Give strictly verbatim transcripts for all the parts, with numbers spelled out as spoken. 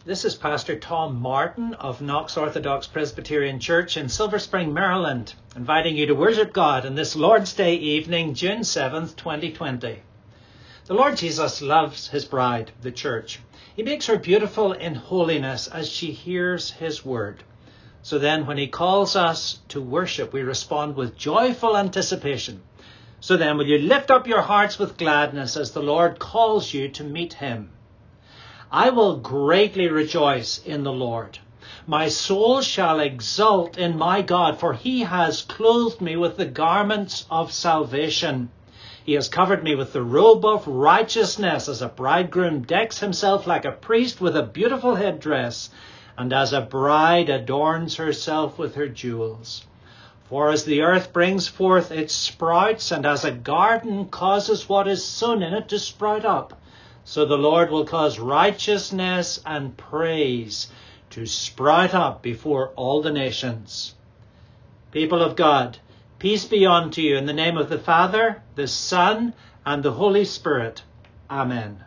This is Pastor Tom Martin of Knox Orthodox Presbyterian Church in Silver Spring, Maryland, inviting you to worship God on this Lord's Day evening, June seventh, twenty twenty. The Lord Jesus loves his bride, the church. He makes her beautiful in holiness as she hears his word. So then when he calls us to worship, we respond with joyful anticipation. So then will you lift up your hearts with gladness as the Lord calls you to meet him? I will greatly rejoice in the Lord. My soul shall exult in my God, for he has clothed me with the garments of salvation. He has covered me with the robe of righteousness, as a bridegroom decks himself like a priest with a beautiful headdress, and as a bride adorns herself with her jewels. For as the earth brings forth its sprouts, and as a garden causes what is sown in it to sprout up, so the Lord will cause righteousness and praise to sprout up before all the nations. People of God, peace be unto you in the name of the Father, the Son, and the Holy Spirit. Amen.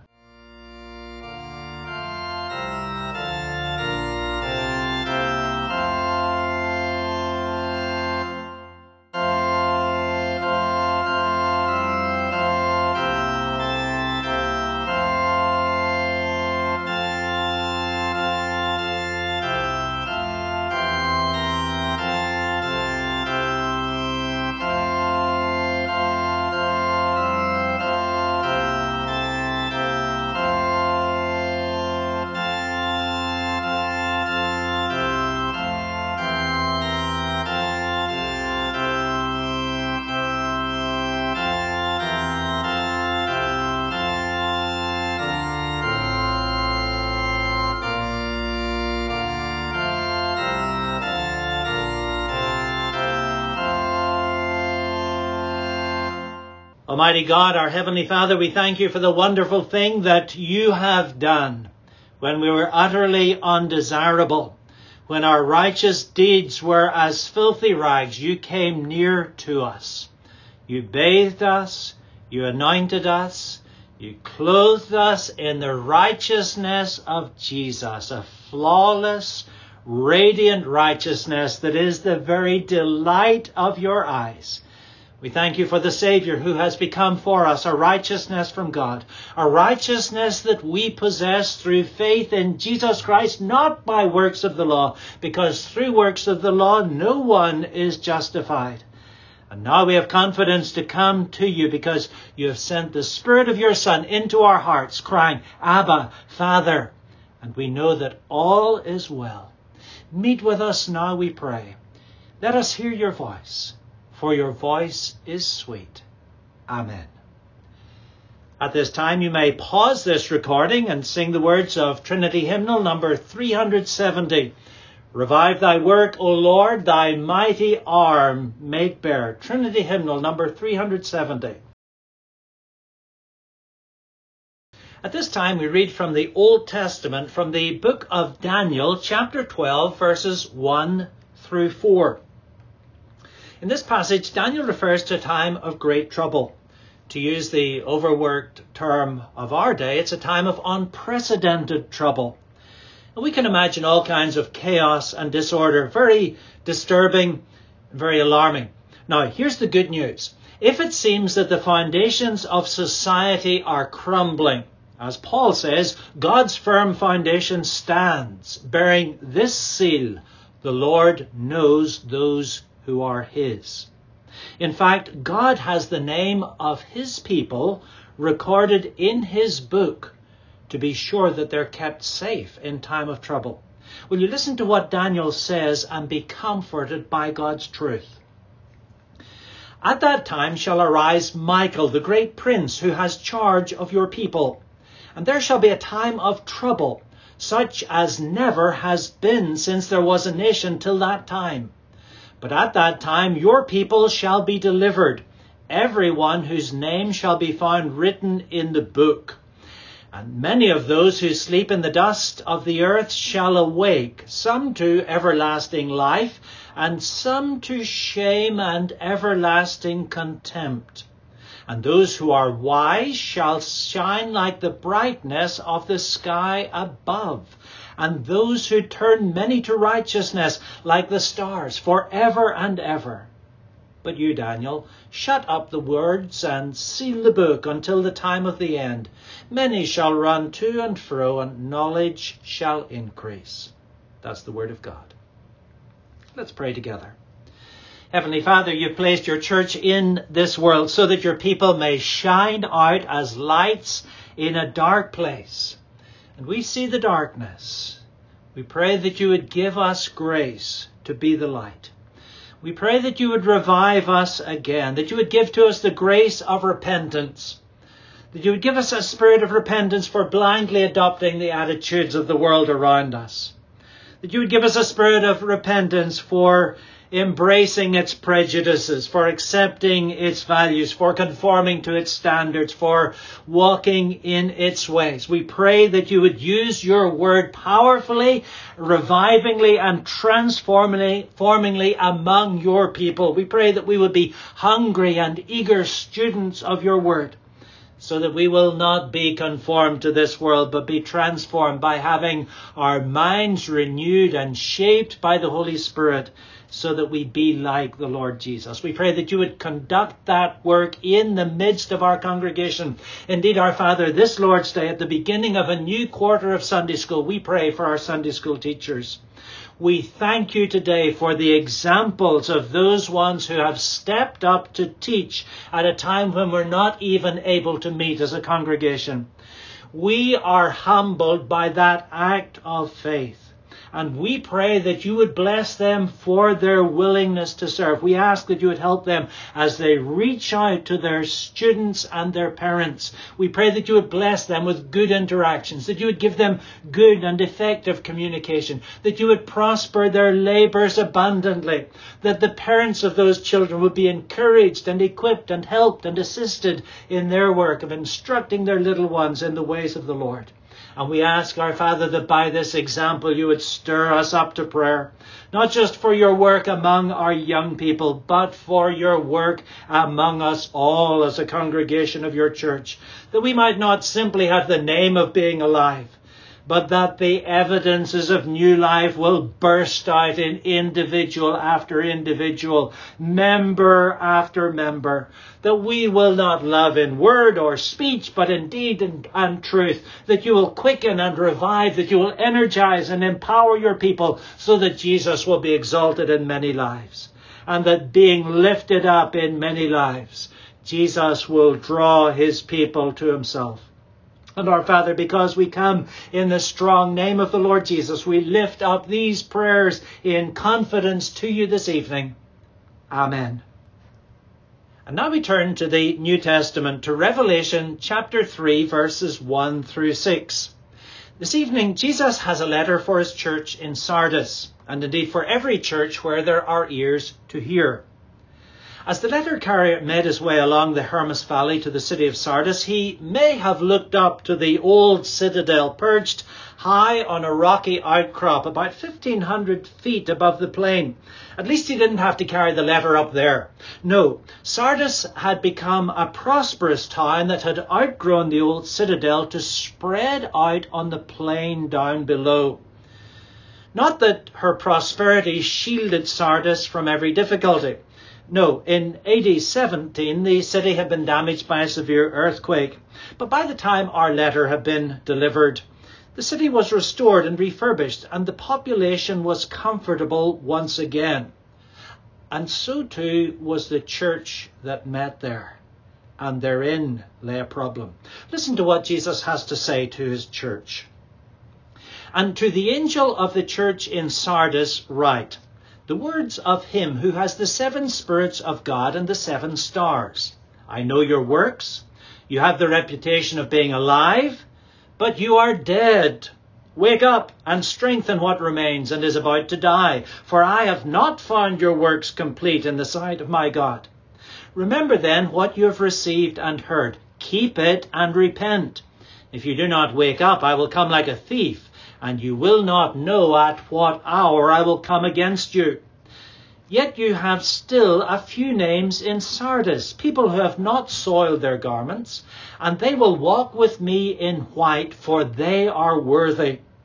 Almighty God, our Heavenly Father, we thank you for the wonderful thing that you have done when we were utterly undesirable. When our righteous deeds were as filthy rags, you came near to us. You bathed us, you anointed us, you clothed us in the righteousness of Jesus, a flawless, radiant righteousness that is the very delight of your eyes. We thank you for the Savior who has become for us a righteousness from God, a righteousness that we possess through faith in Jesus Christ, not by works of the law, because through works of the law no one is justified. And now we have confidence to come to you because you have sent the Spirit of your Son into our hearts, crying, Abba, Father. And we know that all is well. Meet with us now, we pray. Let us hear your voice. For your voice is sweet. Amen. At this time, you may pause this recording and sing the words of Trinity Hymnal number three hundred seventy. Revive thy work, O Lord, thy mighty arm make bare. Trinity Hymnal number three hundred seventy. At this time, we read from the Old Testament, from the book of Daniel, chapter twelve, verses one through four. In this passage, Daniel refers to a time of great trouble. To use the overworked term of our day, it's a time of unprecedented trouble. And we can imagine all kinds of chaos and disorder, very disturbing, very alarming. Now, here's the good news. If it seems that the foundations of society are crumbling, as Paul says, God's firm foundation stands, bearing this seal: the Lord knows those who are his. In fact, God has the name of his people recorded in his book to be sure that they're kept safe in time of trouble. Will you listen to what Daniel says and be comforted by God's truth? At that time shall arise Michael, the great prince, who has charge of your people. And there shall be a time of trouble, such as never has been since there was a nation till that time. But at that time your people shall be delivered, every one whose name shall be found written in the book. And many of those who sleep in the dust of the earth shall awake, some to everlasting life, and some to shame and everlasting contempt. And those who are wise shall shine like the brightness of the sky above, and those who turn many to righteousness like the stars forever and ever. But you, Daniel, shut up the words and seal the book until the time of the end. Many shall run to and fro, and knowledge shall increase. That's the word of God. Let's pray together. Heavenly Father, you've placed your church in this world so that your people may shine out as lights in a dark place. And we see the darkness. We pray that you would give us grace to be the light. We pray that you would revive us again, that you would give to us the grace of repentance, that you would give us a spirit of repentance for blindly adopting the attitudes of the world around us, that you would give us a spirit of repentance for embracing its prejudices, for accepting its values, for conforming to its standards, for walking in its ways. We pray that you would use your word powerfully, revivingly, and transformingly among your people. We pray that we would be hungry and eager students of your word, so that we will not be conformed to this world, but be transformed by having our minds renewed and shaped by the Holy Spirit, so that we be like the Lord Jesus. We pray that you would conduct that work in the midst of our congregation. Indeed, our Father, this Lord's Day, at the beginning of a new quarter of Sunday school, we pray for our Sunday school teachers. We thank you today for the examples of those ones who have stepped up to teach at a time when we're not even able to meet as a congregation. We are humbled by that act of faith. And we pray that you would bless them for their willingness to serve. We ask that you would help them as they reach out to their students and their parents. We pray that you would bless them with good interactions, that you would give them good and effective communication, that you would prosper their labours abundantly, that the parents of those children would be encouraged and equipped and helped and assisted in their work of instructing their little ones in the ways of the Lord. And we ask, our Father, that by this example you would stir us up to prayer, not just for your work among our young people, but for your work among us all as a congregation of your church, that we might not simply have the name of being alive, but that the evidences of new life will burst out in individual after individual, member after member, that we will not love in word or speech, but in deed and, and truth, that you will quicken and revive, that you will energize and empower your people so that Jesus will be exalted in many lives, and that being lifted up in many lives, Jesus will draw his people to himself. And our Father, because we come in the strong name of the Lord Jesus, we lift up these prayers in confidence to you this evening. Amen. And now we turn to the New Testament, to Revelation chapter three, verses one through six. This evening, Jesus has a letter for his church in Sardis, and indeed for every church where there are ears to hear. As the letter carrier made his way along the Hermus Valley to the city of Sardis, he may have looked up to the old citadel perched high on a rocky outcrop about fifteen hundred feet above the plain. At least he didn't have to carry the letter up there. No, Sardis had become a prosperous town that had outgrown the old citadel to spread out on the plain down below. Not that her prosperity shielded Sardis from every difficulty. No, in A D seventeen, the city had been damaged by a severe earthquake. But by the time our letter had been delivered, the city was restored and refurbished, and the population was comfortable once again. And so too was the church that met there. And therein lay a problem. Listen to what Jesus has to say to his church. And to the angel of the church in Sardis write, the words of him who has the seven spirits of God and the seven stars. I know your works. You have the reputation of being alive, but you are dead. Wake up and strengthen what remains and is about to die, for I have not found your works complete in the sight of my God. Remember then what you have received and heard. Keep it and repent. If you do not wake up, I will come like a thief, and you will not know at what hour I will come against you. Yet you have still a few names in Sardis, people who have not soiled their garments, and they will walk with me in white, for they are worthy.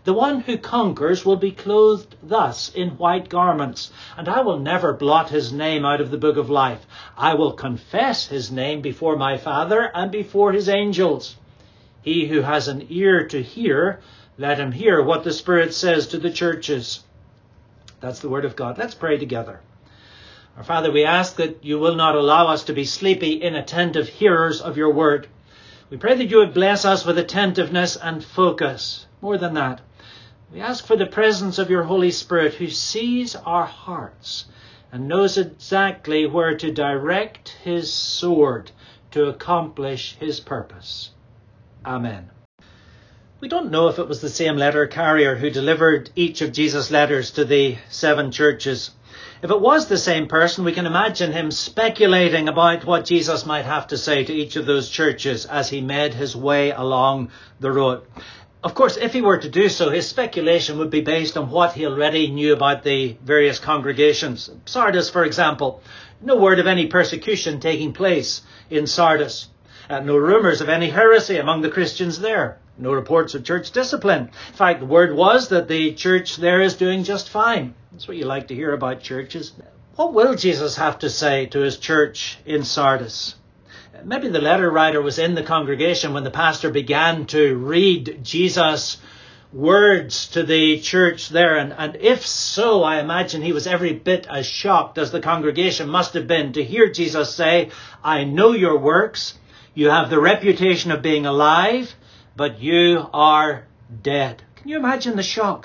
The one who conquers will be clothed thus in white garments, and I will never blot his name out of the book of life. I will confess his name before my Father and before his angels. He who has an ear to hear, let him hear what the Spirit says to the churches. That's the word of God. Let's pray together. Our Father, we ask that you will not allow us to be sleepy, inattentive hearers of your word. We pray that you would bless us with attentiveness and focus. More than that, we ask for the presence of your Holy Spirit, who sees our hearts and knows exactly where to direct his sword to accomplish his purpose. Amen. We don't know if it was the same letter carrier who delivered each of Jesus' letters to the seven churches. If it was the same person, we can imagine him speculating about what Jesus might have to say to each of those churches as he made his way along the road. Of course, if he were to do so, his speculation would be based on what he already knew about the various congregations. Sardis, for example, no word of any persecution taking place in Sardis. Uh, no rumours of any heresy among the Christians there. No reports of church discipline. In fact, the word was that the church there is doing just fine. That's what you like to hear about churches. What will Jesus have to say to his church in Sardis? Maybe the letter writer was in the congregation when the pastor began to read Jesus' words to the church there. And, and if so, I imagine he was every bit as shocked as the congregation must have been to hear Jesus say, I know your works. You have the reputation of being alive, but you are dead. Can you imagine the shock?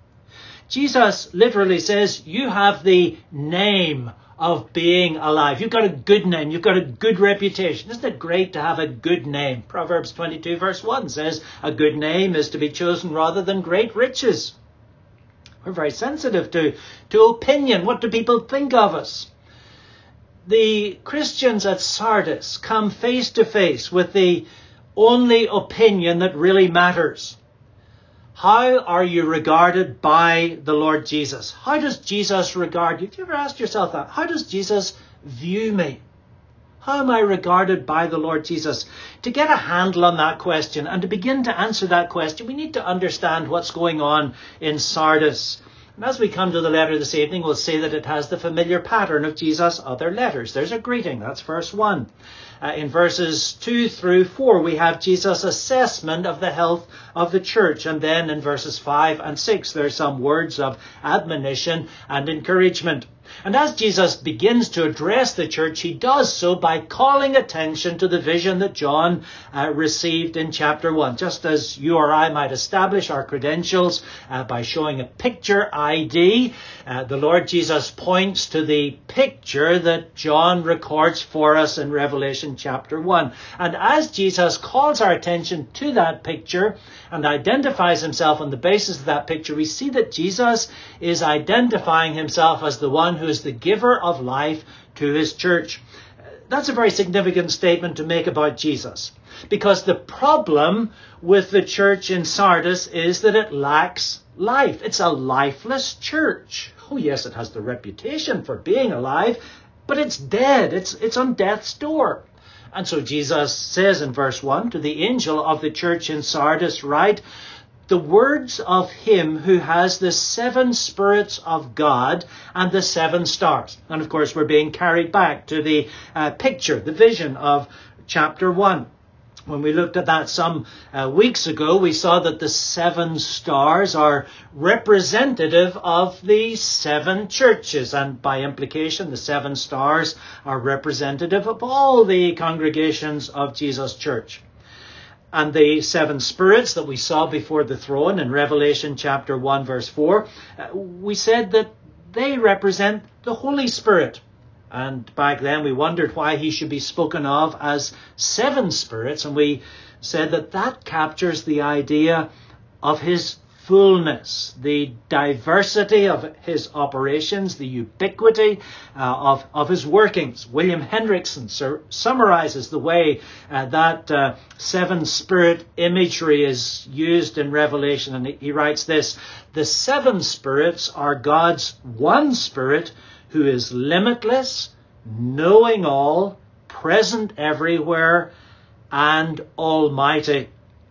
Jesus literally says, you have the name of being alive. You've got a good name. You've got a good reputation. Isn't it great to have a good name? Proverbs twenty-two verse one says, a good name is to be chosen rather than great riches. We're very sensitive to, to opinion. What do people think of us? The Christians at Sardis come face to face with the only opinion that really matters. How are you regarded by the Lord Jesus? How does Jesus regard you? Have you ever asked yourself that? How does Jesus view me? How am I regarded by the Lord Jesus? To get a handle on that question and to begin to answer that question, we need to understand what's going on in Sardis. And as we come to the letter this evening, we'll see that it has the familiar pattern of Jesus' other letters. There's a greeting. That's verse one. Uh, in verses two through four, we have Jesus' assessment of the health of the church. And then in verses five and six, there's some words of admonition and encouragement. And as Jesus begins to address the church, he does so by calling attention to the vision that John uh, received in chapter one. Just as you or I might establish our credentials uh, by showing a picture I D, uh, the Lord Jesus points to the picture that John records for us in Revelation chapter one. And as Jesus calls our attention to that picture and identifies himself on the basis of that picture, we see that Jesus is identifying himself as the one who is the giver of life to his church. That's a very significant statement to make about Jesus, because the problem with the church in Sardis is that it lacks life. It's a lifeless church. Oh yes, it has the reputation for being alive, but it's dead. It's, it's on death's door. And so Jesus says in verse one, to the angel of the church in Sardis write, the words of him who has the seven spirits of God and the seven stars. And of course, we're being carried back to the uh, picture, the vision of chapter one. When we looked at that some uh, weeks ago, we saw that the seven stars are representative of the seven churches. And by implication, the seven stars are representative of all the congregations of Jesus' church. And the seven spirits that we saw before the throne in Revelation chapter one verse four, uh, we said that they represent the Holy Spirit. And back then we wondered why he should be spoken of as seven spirits. And we said that that captures the idea of his fullness, the diversity of his operations, the ubiquity uh, of, of his workings. William Hendrickson sur- summarizes the way uh, that uh, seven spirit imagery is used in Revelation. And he, he writes this, the seven spirits are God's one spirit who is limitless, knowing all, present everywhere, and almighty.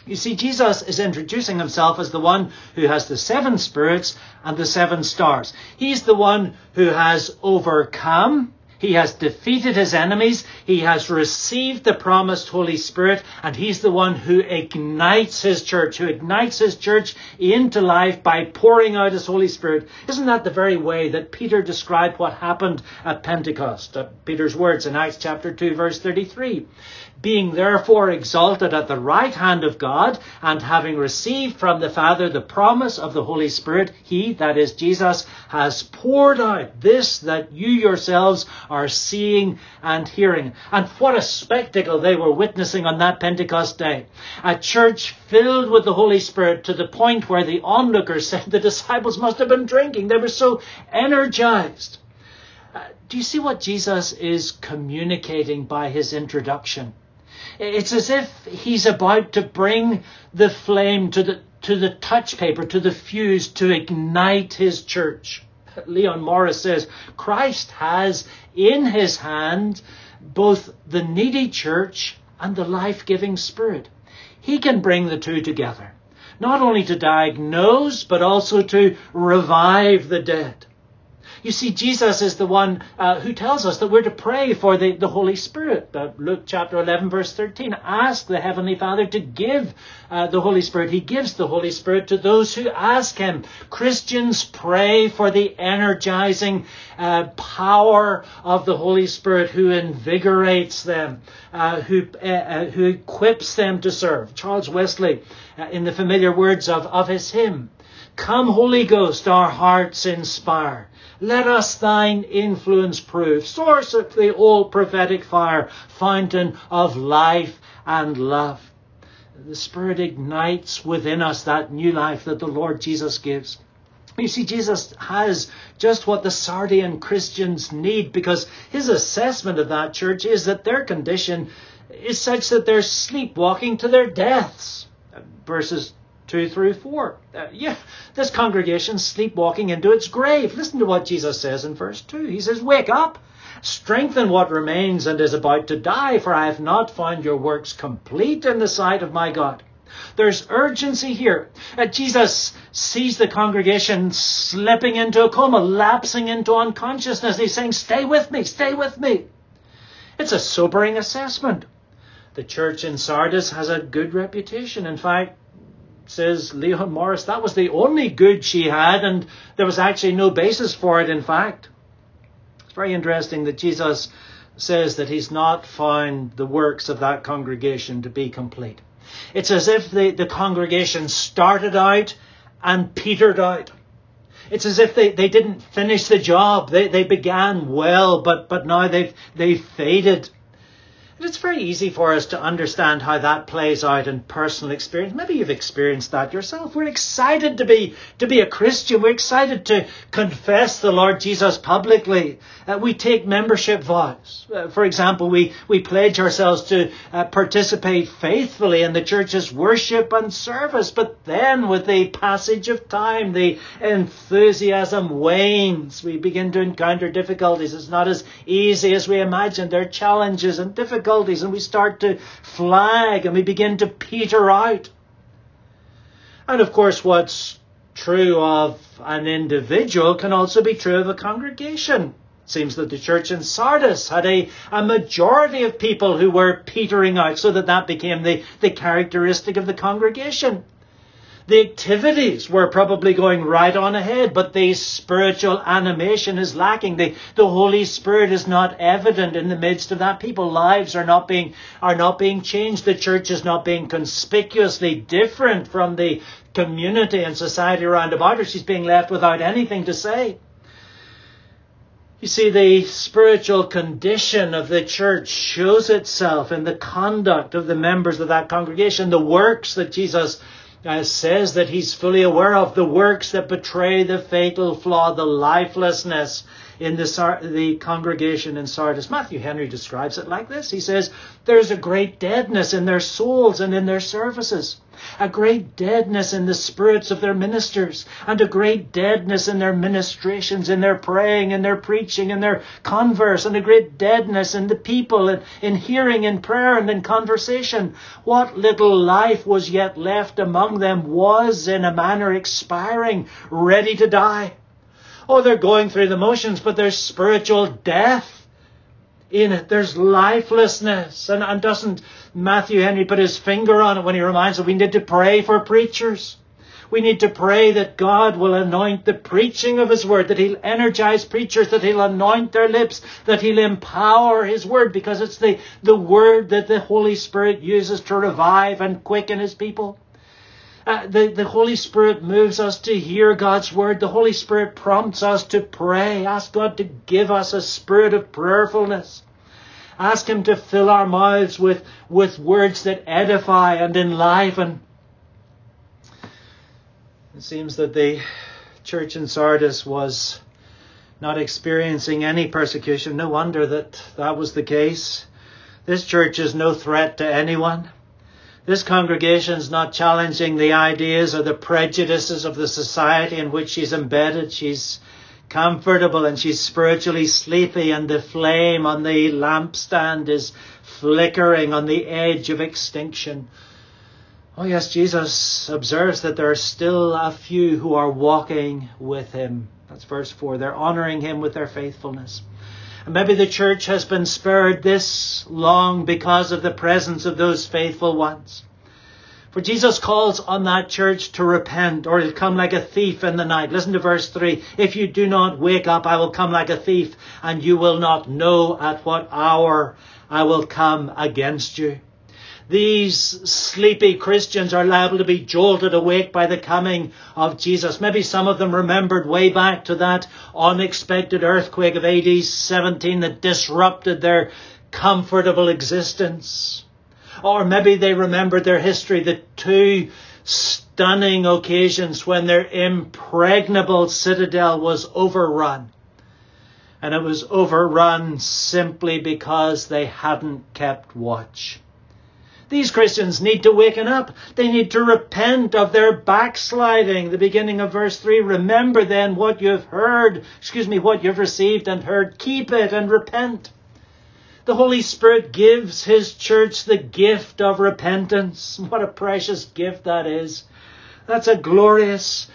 You see, Jesus is introducing himself as the one who has the seven spirits and the seven stars. He's the one who has overcome. He has defeated his enemies. He has received the promised Holy Spirit. And he's the one who ignites his church, who ignites his church into life by pouring out his Holy Spirit. Isn't that the very way that Peter described what happened at Pentecost? Uh, Peter's words in Acts chapter two, verse thirty-three. Being therefore exalted at the right hand of God, and having received from the Father the promise of the Holy Spirit, he, that is Jesus, has poured out this that you yourselves are seeing and hearing. And what a spectacle they were witnessing on that Pentecost day. A church filled with the Holy Spirit to the point where the onlookers said the disciples must have been drinking. They were so energized. Uh, do you see what Jesus is communicating by his introduction? It's as if he's about to bring the flame to the to the touch paper, to the fuse, to ignite his church. Leon Morris says, Christ has in his hand both the needy church and the life-giving Spirit. He can bring the two together, not only to diagnose, but also to revive the dead. You see, Jesus is the one uh, who tells us that we're to pray for the, the Holy Spirit. Uh, Luke chapter eleven, verse thirteen. Ask the Heavenly Father to give uh, the Holy Spirit. He gives the Holy Spirit to those who ask him. Christians pray for the energizing uh, power of the Holy Spirit who invigorates them, uh, who, uh, uh, who equips them to serve. Charles Wesley, uh, in the familiar words of, of his hymn, Come, Holy Ghost, our hearts inspire. Let us thine influence prove, source of the all prophetic fire, fountain of life and love. The Spirit ignites within us that new life that the Lord Jesus gives. You see, Jesus has just what the Sardian Christians need, because his assessment of that church is that their condition is such that they're sleepwalking to their deaths. Verses two through four. Uh, yeah, this congregation sleepwalking into its grave. Listen to what Jesus says in verse two. He says, Wake up, strengthen what remains and is about to die, for I have not found your works complete in the sight of my God. There's urgency here. Uh, Jesus sees the congregation slipping into a coma, lapsing into unconsciousness. He's saying, stay with me, stay with me. It's a sobering assessment. The church in Sardis has a good reputation. In fact, says Leon Morris, that was the only good she had, and there was actually no basis for it, in fact. It's very interesting that Jesus says that he's not found the works of that congregation to be complete. It's as if the, the congregation started out and petered out. It's as if they, they didn't finish the job. They they began well, but, but now they've they've faded. And it's very easy for us to understand how that plays out in personal experience. Maybe you've experienced that yourself. We're excited to be to be a Christian. We're excited to confess the Lord Jesus publicly. Uh, we take membership vows. Uh, for example, we, we pledge ourselves to uh, participate faithfully in the church's worship and service. But then with the passage of time, the enthusiasm wanes. We begin to encounter difficulties. It's not as easy as we imagined. There are challenges and difficulties. And we start to flag and we begin to peter out. And of course, what's true of an individual can also be true of a congregation. It seems that the church in Sardis had a, a majority of people who were petering out, so that that became the, the characteristic of the congregation. The activities were probably going right on ahead, but the spiritual animation is lacking. The, the Holy Spirit is not evident in the midst of that. People's lives are not being are not being changed. The church is not being conspicuously different from the community and society around about her. She's being left without anything to say. You see, the spiritual condition of the church shows itself in the conduct of the members of that congregation, the works that Jesus Uh, says that he's fully aware of, the works that betray the fatal flaw, the lifelessness in the, Sar- the congregation in Sardis. Matthew Henry describes it like this. He says, there's a great deadness in their souls and in their services. A great deadness in the spirits of their ministers, and a great deadness in their ministrations, in their praying, in their preaching, in their converse, and a great deadness in the people, in, in hearing, in prayer, and in conversation. What little life was yet left among them was in a manner expiring, ready to die. Oh, they're going through the motions, but there's spiritual death in it. There's lifelessness. And, and doesn't Matthew Henry put his finger on it when he reminds us we need to pray for preachers? We need to pray that God will anoint the preaching of His Word, that He'll energize preachers, that He'll anoint their lips, that He'll empower His Word, because it's the, the Word that the Holy Spirit uses to revive and quicken His people. Uh, the, the Holy Spirit moves us to hear God's Word. The Holy Spirit prompts us to pray. Ask God to give us a spirit of prayerfulness. Ask Him to fill our mouths with, with words that edify and enliven. It seems that the church in Sardis was not experiencing any persecution. No wonder that that was the case. This church is no threat to anyone. This congregation is not challenging the ideas or the prejudices of the society in which she's embedded. She's comfortable and she's spiritually sleepy, and the flame on the lampstand is flickering on the edge of extinction. Oh yes, Jesus observes that there are still a few who are walking with Him. That's verse four. They're honouring Him with their faithfulness. And maybe the church has been spared this long because of the presence of those faithful ones. For Jesus calls on that church to repent, or He'll come like a thief in the night. Listen to verse three. If you do not wake up, I will come like a thief, and you will not know at what hour I will come against you. These sleepy Christians are liable to be jolted awake by the coming of Jesus. Maybe some of them remembered way back to that unexpected earthquake of A D seventeen that disrupted their comfortable existence. Or maybe they remembered their history, the two stunning occasions when their impregnable citadel was overrun. And it was overrun simply because they hadn't kept watch. These Christians need to waken up. They need to repent of their backsliding. The beginning of verse three, remember then what you've heard, excuse me, what you've received and heard. Keep it and repent. The Holy Spirit gives His church the gift of repentance. What a precious gift that is. That's a glorious,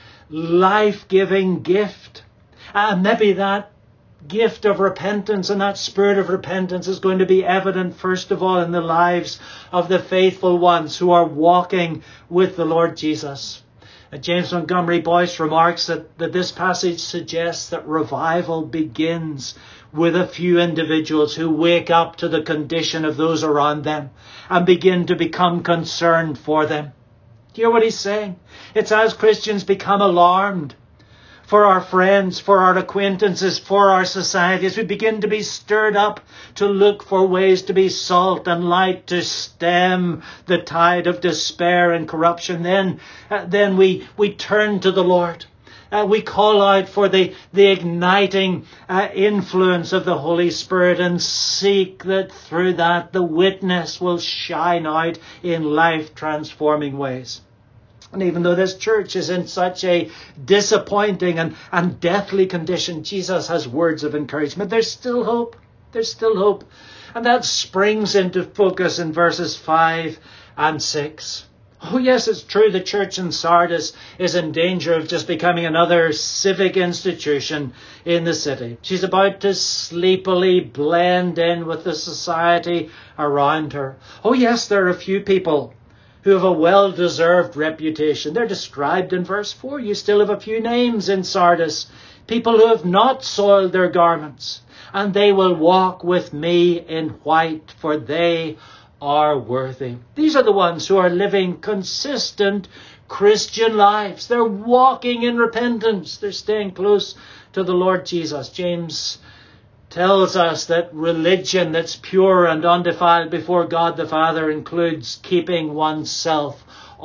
life-giving gift. And maybe that gift of repentance and that spirit of repentance is going to be evident first of all in the lives of the faithful ones who are walking with the Lord Jesus. Uh, James Montgomery Boyce remarks that, that this passage suggests that revival begins with a few individuals who wake up to the condition of those around them and begin to become concerned for them. Do you hear what he's saying? It's as Christians become alarmed for our friends, for our acquaintances, for our society, as we begin to be stirred up to look for ways to be salt and light to stem the tide of despair and corruption, then, uh, then we, we turn to the Lord. Uh, we call out for the, the igniting uh, influence of the Holy Spirit and seek that through that the witness will shine out in life-transforming ways. And even though this church is in such a disappointing and, and deathly condition, Jesus has words of encouragement. There's still hope. There's still hope. And that springs into focus in verses five and six. Oh yes, it's true the church in Sardis is in danger of just becoming another civic institution in the city. She's about to sleepily blend in with the society around her. Oh yes, there are a few people who have a well-deserved reputation. They're described in verse four. You still have a few names in Sardis. People who have not soiled their garments. And they will walk with me in white, for they are worthy. These are the ones who are living consistent Christian lives. They're walking in repentance. They're staying close to the Lord Jesus. James tells us that religion that's pure and undefiled before God the Father includes keeping oneself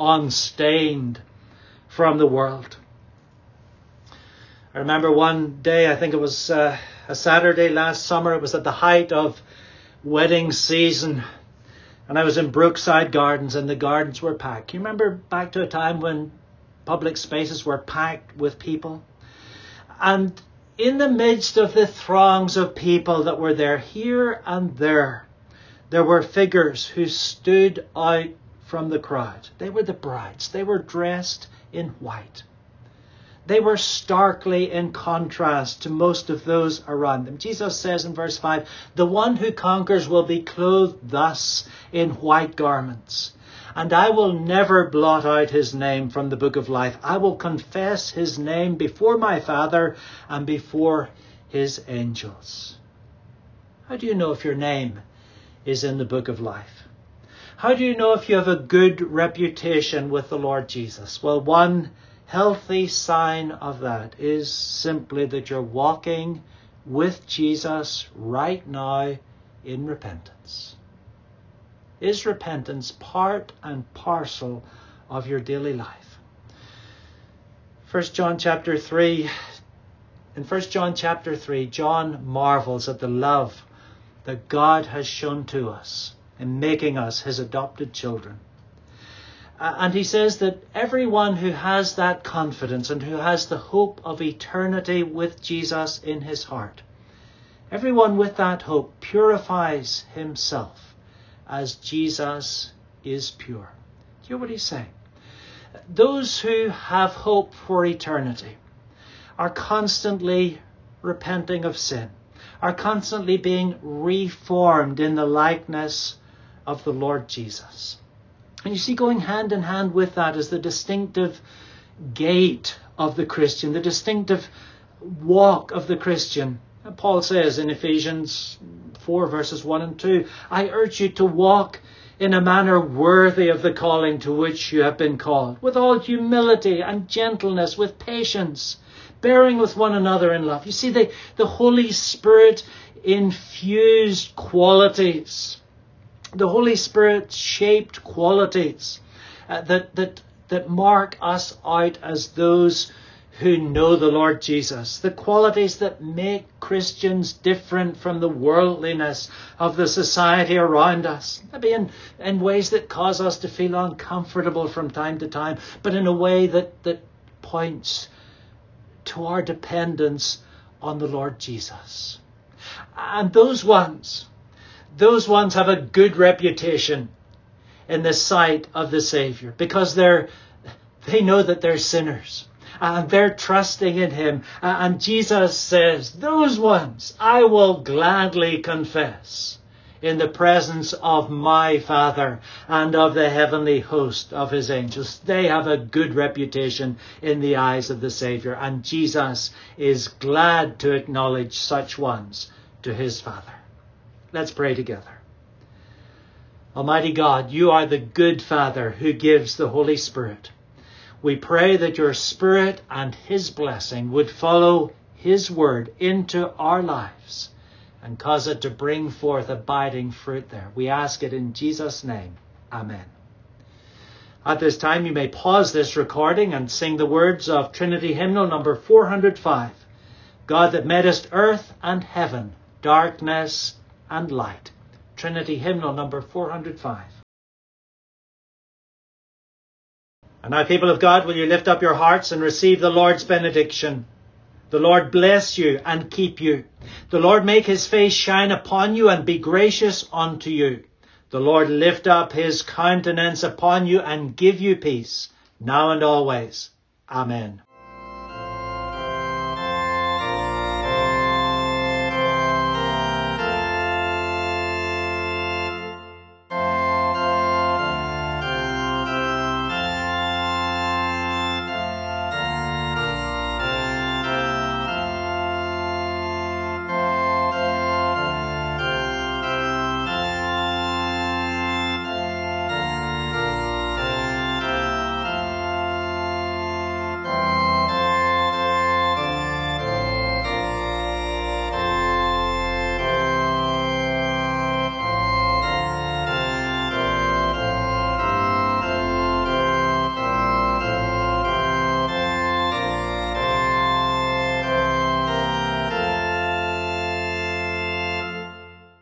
unstained from the world. I remember one day, I think it was uh, a Saturday last summer, it was at the height of wedding season. And I was in Brookside Gardens and the gardens were packed. You remember back to a time when public spaces were packed with people? And in the midst of the throngs of people that were there, here and there, there were figures who stood out from the crowd. They were the brides. They were dressed in white. They were starkly in contrast to most of those around them. Jesus says in verse five, the one who conquers will be clothed thus in white garments. And I will never blot out his name from the book of life. I will confess his name before my Father and before his angels. How do you know if your name is in the book of life? How do you know if you have a good reputation with the Lord Jesus? Well, one healthy sign of that is simply that you're walking with Jesus right now in repentance. Is repentance part and parcel of your daily life? First John chapter three. In First John chapter three, John marvels at the love that God has shown to us in making us his adopted children. Uh, and he says that everyone who has that confidence and who has the hope of eternity with Jesus in his heart, everyone with that hope purifies himself as Jesus is pure. Do you hear what he's saying? Those who have hope for eternity are constantly repenting of sin, are constantly being reformed in the likeness of the Lord Jesus. And you see, going hand in hand with that is the distinctive gait of the Christian, the distinctive walk of the Christian. And Paul says in Ephesians four verses one and two, I urge you to walk in a manner worthy of the calling to which you have been called, with all humility and gentleness, with patience, bearing with one another in love. You see, the, the Holy Spirit infused qualities, the Holy Spirit shaped qualities uh, that, that, that mark us out as those who know the Lord Jesus, the qualities that make Christians different from the worldliness of the society around us. Maybe in, in ways that cause us to feel uncomfortable from time to time, but in a way that, that points to our dependence on the Lord Jesus. And those ones, those ones have a good reputation in the sight of the Savior because they're, they know that they're sinners. And they're trusting in him. And Jesus says, those ones I will gladly confess in the presence of my Father and of the heavenly host of his angels. They have a good reputation in the eyes of the Savior. And Jesus is glad to acknowledge such ones to his Father. Let's pray together. Almighty God, you are the good Father who gives the Holy Spirit. We pray that your Spirit and his blessing would follow his word into our lives and cause it to bring forth abiding fruit there. We ask it in Jesus' name. Amen. At this time, you may pause this recording and sing the words of Trinity Hymnal number four hundred five. God that madest earth and heaven, darkness and light. Trinity Hymnal number four hundred five. And now, people of God, will you lift up your hearts and receive the Lord's benediction? The Lord bless you and keep you. The Lord make his face shine upon you and be gracious unto you. The Lord lift up his countenance upon you and give you peace, now and always. Amen.